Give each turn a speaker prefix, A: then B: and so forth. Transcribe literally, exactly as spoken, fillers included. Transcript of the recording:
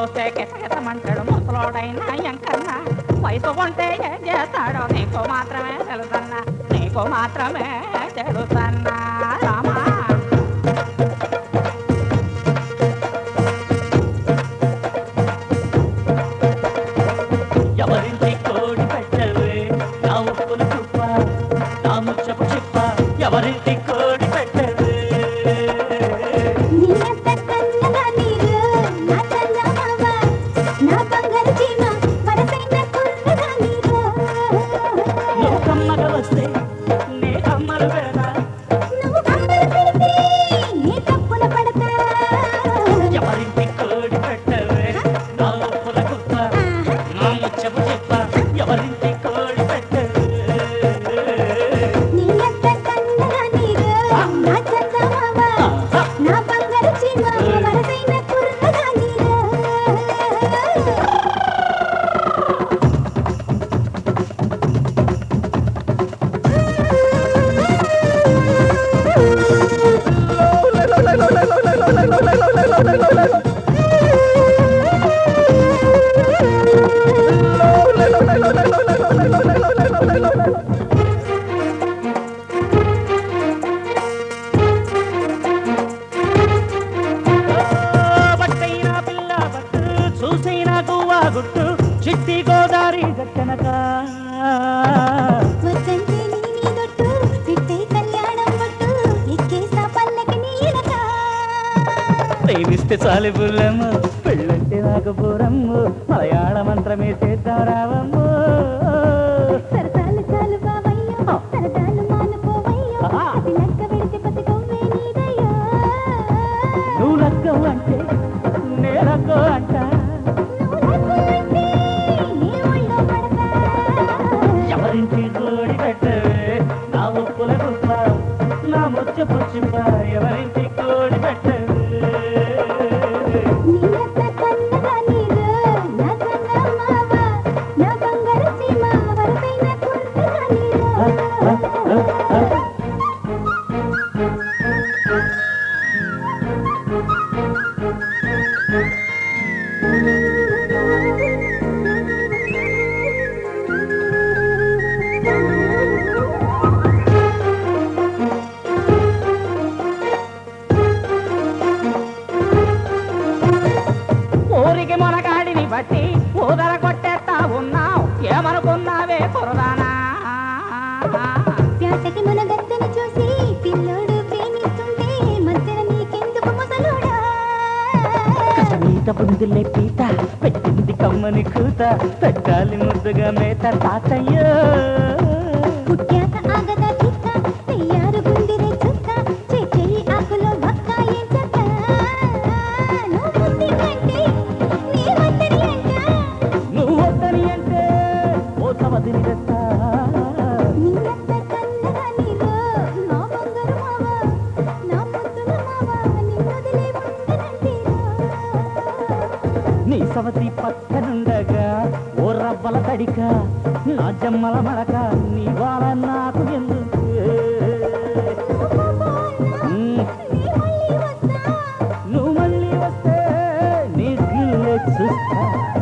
A: చూస్తే కిటకిటమంటాడు ముసలోడైనా ఎంకన్నా వయసు కొంటే ఏం చేస్తాడో నీకు మాత్రమే తెలుసన్నా నీకు మాత్రమే తెలుసన్నా రామా
B: ఎవరింటి కోడి పెట్టవే నా ఉప్పుల కుప్ప నా ముచ్చపు చిప్ప ఎవరింటి కోడి పెట్టవే నువ్వు కమ్మగా వస్తే నే కమ్మలు పెడతా ఎవరింటి కోడి పెట్టవే నా ఉప్పుల కుప్ప నా ముచ్చపు చిప్ప ఎవరింటి కోడి పెట్టవే బట్టైనా పిల్ల బట్టు చూసైనా గువ్వా గుట్టు చిట్టి గోదారి గట్టనక ప్రేమిస్తే చాలు పుల్లమ్మ పెళ్ళంటే నాకు పూరమ్మ మలయాళ మంత్రమే చేద్దాం రావమ్మ నువ్వు లక్కవు అంటే నే లక్కో అంట ఎవరింటి కోడి పెట్టవే నా ఉప్పుల కుప్ప నా ముచ్చపు చిప్ప ఎవరింటి కోడి పెట్టవే ఊరికి మొనగాడిని బట్టి ఊదర కొట్టేస్తా ఉన్నావు ఏమనుకున్నావే కురదానా
C: ప్యాటకి మునగత్తని చూసి పిల్లోడు ప్రేమిస్తుంటే మధ్యన నీకెందుకు ముసలోడా
B: కసమీత బుందులే పీత పెట్టింది కమ్మని కూత పెట్టాలి ముద్దుగా మేత తాతయ్యో
C: పుట్టాక ఆగదా చిక్క తయారు గుండిరే చుక్క చెయ్యి ఆకులో భక్క ఏం చెక్క నువ్వు బుద్ధి కంటే నీ వద్దరి అంట
B: నువ్వు వద్దని అంటే ఓ సవదిని తెస్తా
C: నిన్నెత్త కన్నగా నీలో నా బంగారు మావా నా ముద్దుల మావా నిన్నొదిలే ఉండనంటేరా
B: నీ సవతి పక్కనుండగా ఓ రవ్వల తడిక నా జమ్మల మడక నీ వాళ్ళ నాకు ఎందుకు నువ్వు మళ్ళీ వస్తే నీ గిల్లె చూస్తా